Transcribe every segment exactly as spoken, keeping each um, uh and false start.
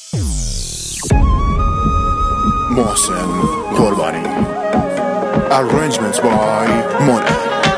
محسن قربانی. Arrangements by Mona.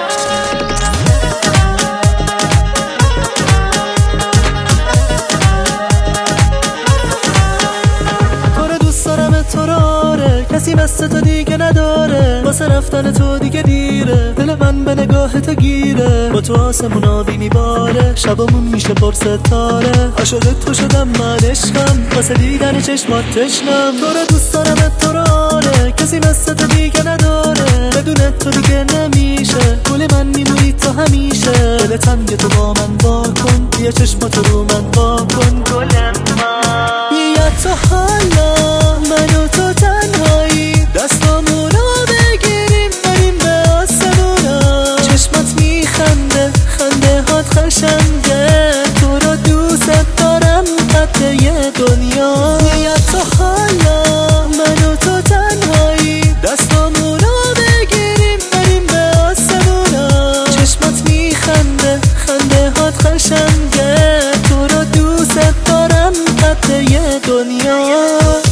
تو راره کسی مثل تو دیگه نداره، واسه رفتن تو دیگه دیره، دل من به نگاه تو گیره، با تو آسمون آبی میباره، شبامون میشه پر ستاره، عاشق تو شدم من عشقم، واسه دیدن چشمات تشنم، تو رو دوست دارم تو راره کسی مثل تو دیگه نداره، بدون تو دیگه نمیشه، گل من میمونی تو همیشه، دل تنگ تو با من با کن، بیا چشمات رو من با کن گل من، بیا تو حالا من و تو تنهایی، دستامونو بگیریم بریم به آسمونا، چشمات میخنده خنده هات خشنگه، تو رو دوست دارم قد یه دنیا، بیا تو حالا من و تو تنهایی، دستامونو بگیریم بریم به آسمونا، چشمات میخنده خنده هات خشنگه، تو رو دوست دارم قد یه دنیا.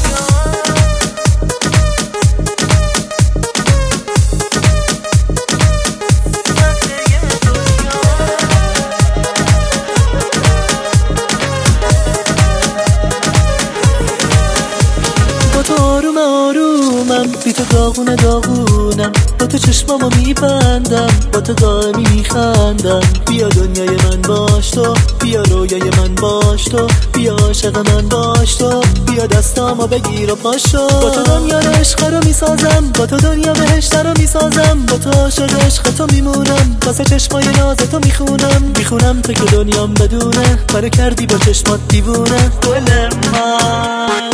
آروم آرومم بی تو داغونه داغونم، با تو چشمامو میبندم، با تو دائمی میخندم، بیا دنیای من باش تو، بیا رویای من باش تو، بیا عاشق من باش تو، بیا دستامو بگیر و پاشو، با تو دنیا رو عشق رو میسازم، با تو دنیا بهشت رو میسازم، با تو عاشق عشق تو میمونم، واسه چشمای ناز تو میخونم، میخونم تو که دنیام بدونه، منو کردی با چشمات دیوونه گل من.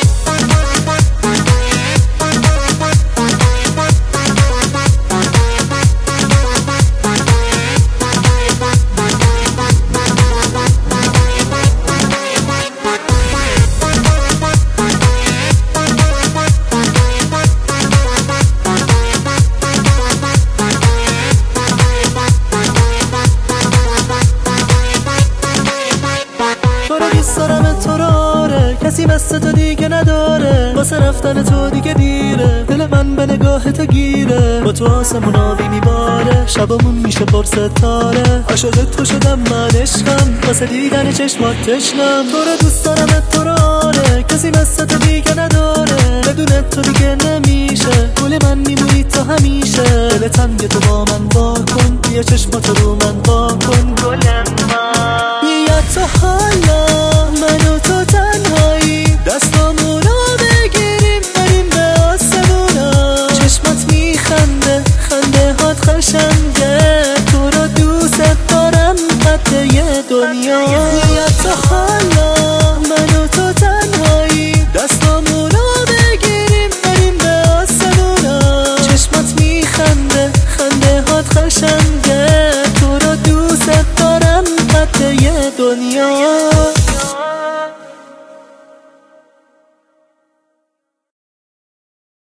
تو راره کسی مثل تو دیگه نداره، واسه رفتن تو دیگه دیره، دل من به نگاه تو گیره، با تو آسمون آبی میباره، شبامون میشه پر ستاره، عاشق تو شدم من عشقم، واسه دیدن چشمات تشنم، تو رو دوست دارم تو راره کسی مثل تو دیگه نداره، بدون تو دیگه نمیشه، گل من میمونی تو همیشه، دل تنگ تو با من با کن، بیا چشمات رو من با کن گل من.